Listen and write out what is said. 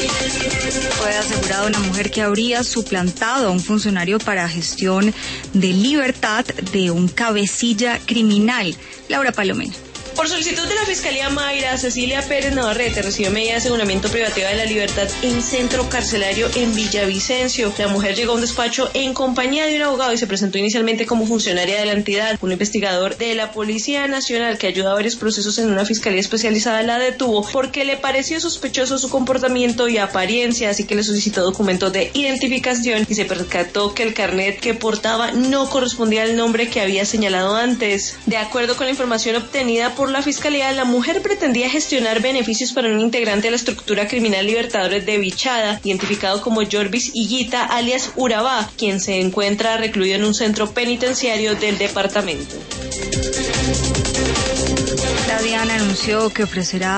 Fue asegurada una mujer que habría suplantado a un funcionario para gestión de libertad de un cabecilla criminal. Laura Palomino. Por solicitud de la Fiscalía Mayra, Cecilia Pérez Navarrete recibió medida de aseguramiento privativa de la libertad en centro carcelario en Villavicencio. La mujer llegó a un despacho en compañía de un abogado y se presentó inicialmente como funcionaria de la entidad. Un investigador de la Policía Nacional que ayuda a varios procesos en una fiscalía especializada la detuvo porque le pareció sospechoso su comportamiento y apariencia, así que le solicitó documentos de identificación y se percató que el carnet que portaba no correspondía al nombre que había señalado antes. De acuerdo con la información obtenida por la Fiscalía, la mujer pretendía gestionar beneficios para un integrante de la estructura criminal Libertadores de Vichada, identificado como Jorvis Higuita, alias Urabá, quien se encuentra recluido en un centro penitenciario del departamento. La DIAN anunció que ofrecerá